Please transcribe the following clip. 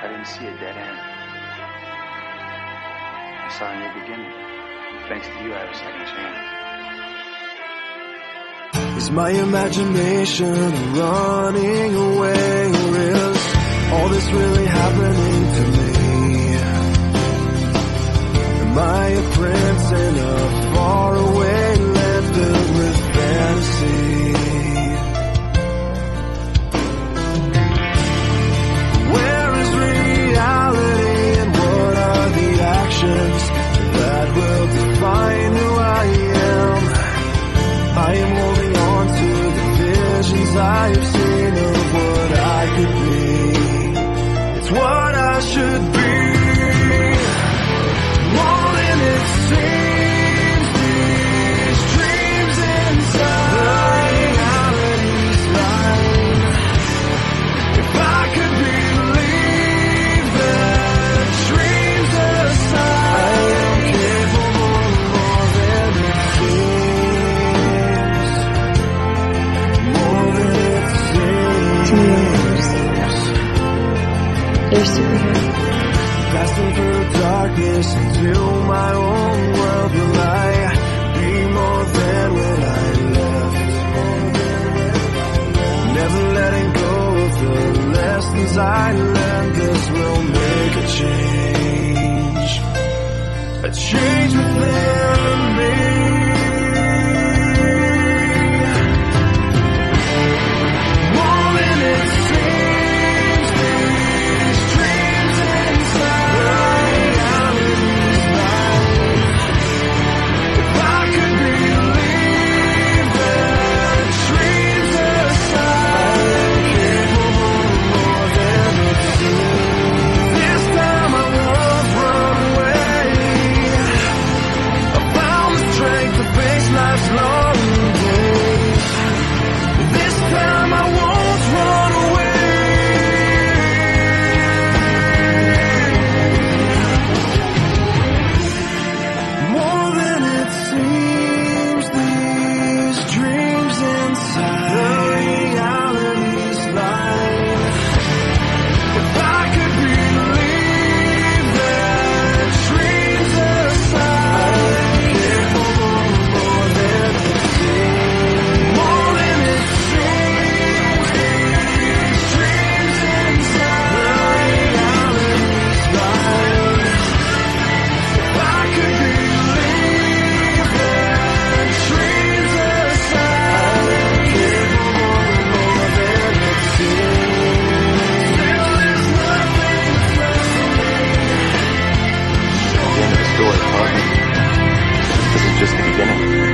I didn't see a dead end. I saw a new beginning. Thanks to you, I have a second chance. Is my imagination running away, or is all this really happening to me? Am I a prince in a faraway land filled with fantasy? Where is reality, and what are the actions that will define who I am? I am holding on to the visions I have seen of what I could be. It's what I should be. More than it seems, these dreams inside the reality's line. If I could believe that dreams aside, I am capable of more than it seems. More than it seems. They're superheroes. Passing through darkness into my own world, will I be more than when I left? Never letting go of the lessons I learned. This will make a change within me. More than it seems, these dreams inside the reality's line. If I could believe that dreams aside, I am capable of more than it seems. This time I won't run away. I found the strength to face life's long days. This time I won't run away. More than it seems, these dreams inside the reality's line. If I could believe that dreams aside, I am capable of more than it seems. More than it seems, these dreams inside the reality's line. If I could believe that dreams aside, I am capable of more than it seems. Still there's nothing left for me. The end of the story, partner. This is just the beginning.